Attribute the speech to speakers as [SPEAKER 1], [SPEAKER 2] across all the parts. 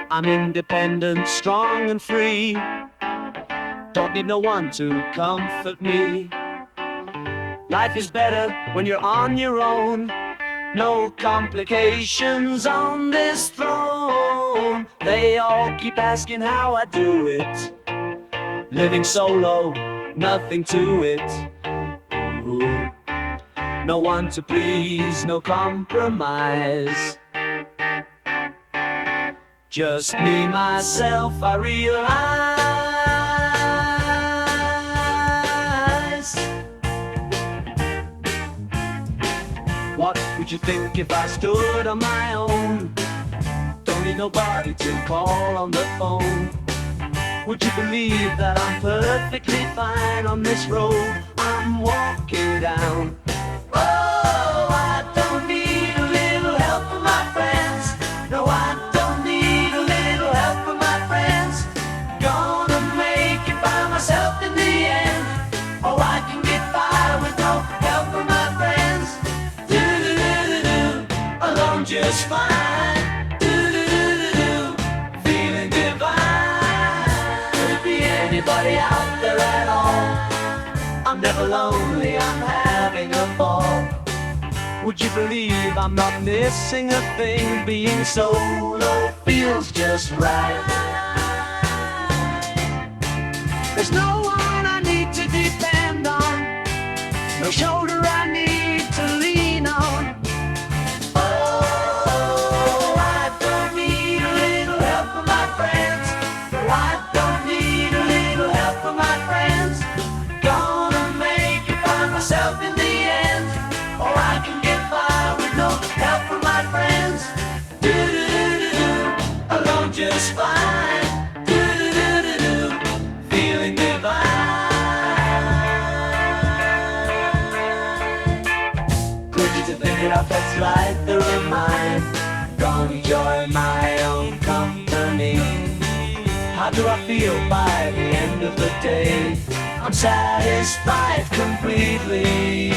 [SPEAKER 1] I'm independent, strong and free. Don't need no one to comfort me. Life is better when you're on your own. No complications on this throne. They all keep asking how I do it. Living solo, nothing to it. Ooh. No one to please, no compromise. Just me, myself, I realize. What would you think if I stood on my own? Don't need nobody to call on the phone. Would you believe that I'm perfectly fine on this road I'm walking down? Oh, I don't need a little help from my friends. No, I don't need a little help from my friends. Gonna make it by myself in the end. Oh, I can get by with no help from my friends. Do-do-do-do-do, alone just fine. Do-do-do-do-do, feeling divine. Could it be anybody out there at all? I'm never lonely, I'm having a ball. Would you believe I'm not missing a thing? Being solo feels just right. There's no one I need to depend on, no shoulder I need to lean on. Oh, I don't need a little help from my friends. No, I don't need a little help from my friends. Gonna make it by myself in the end, or I can get by with no help from my friends. Do-do-do-do-do, alone just fine. Do-do-do-do-do, feeling divine. Could you defend it up, that's right, there am mine. Gonna enjoy my own company. How do I feel by the end of the day? I'm satisfied completely.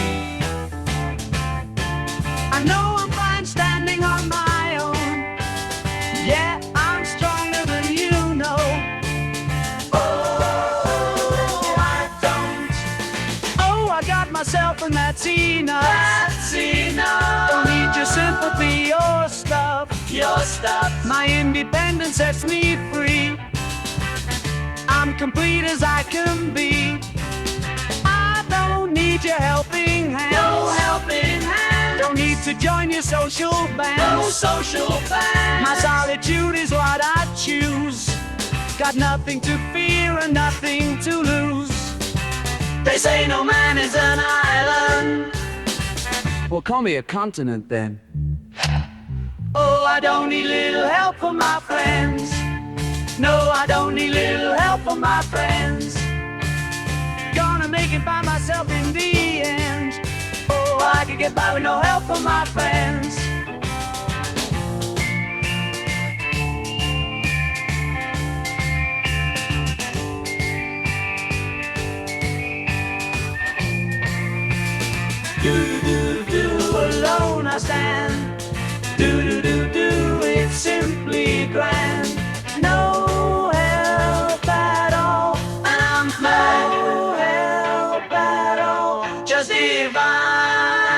[SPEAKER 1] I know I'm fine standing on my own. Yeah, I'm stronger than you know. Oh, I don't. Oh, I got myself and that's enough. That's enough. Don't need your sympathy or stuff. Your stuff. My independence sets me free. I'm complete as I can be. I don't need your helping hand. No helping hand. Don't need to join your social band. No social band. My solitude is what I choose. Got nothing to fear and nothing to lose. They say no man is an island. Well, call me a continent then. Oh, I don't need little help from my friends. No, I don't need little help from my friends. Gonna make it by myself in the end. Oh, I could get by with no help from my friends. Do-do-do, alone I stand. Do-do-do-do, it's simply grand. No help at all, and I'm no help at all, just divine.